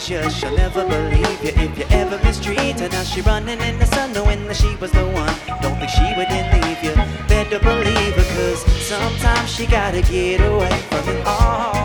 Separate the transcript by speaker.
Speaker 1: hate you, she'll never believe you if you ever mistreat her. Now she running in the sun knowing that she was the one. Don't think she wouldn't leave you, better believe her, cause sometimes she gotta get away from it all.